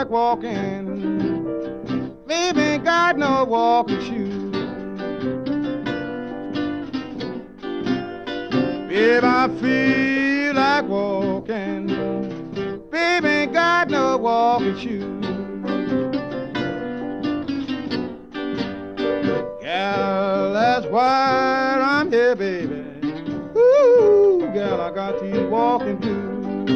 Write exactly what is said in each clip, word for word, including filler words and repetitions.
like walking. Baby ain't got no walking shoes. Baby, I feel like walking. Baby ain't got no walking shoes. Yeah, that's why I'm here, baby. Ooh, girl, I got these walking blues.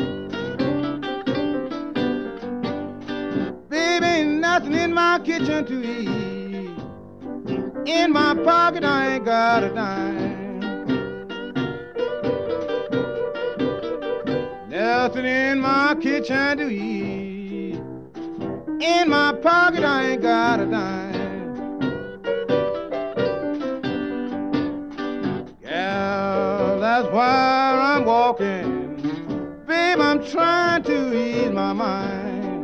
Baby, ain't nothing in my kitchen to eat. In my pocket, I ain't got a dime. Nothing in my kitchen to eat. In my pocket, I ain't got a dime. Yeah, that's why I'm walking. Babe, I'm trying to ease my mind.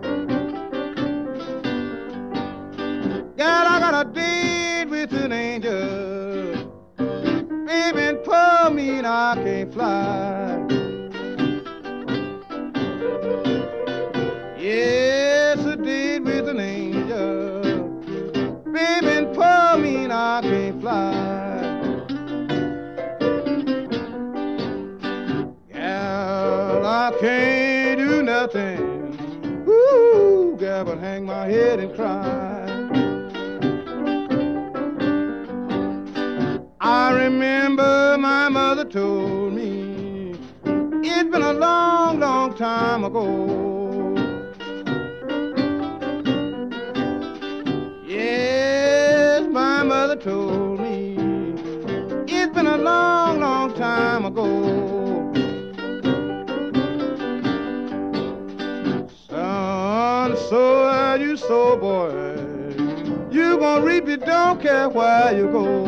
Girl, I got a date with an angel. Baby, and poor me and I can't fly. Yes, a date with an angel. Baby, and poor me and I can't fly. Girl, I can't do nothing. Ooh, girl, but hang my head and cry. I remember my mother told me it's been a long, long time ago. Yes, my mother told me it's been a long, long time ago. Son, so are you so, boy. You gonna reap it, don't care where you go.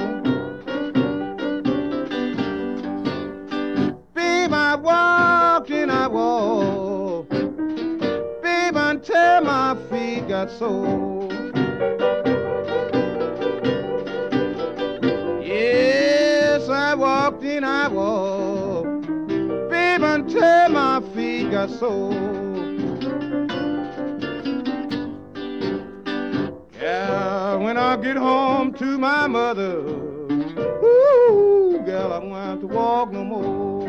I walked and I walked, babe, until my feet got sore. Yes, I walked and I walked, babe, until my feet got sore. Yeah, when I get home to my mother, ooh, girl, I won't have to walk no more.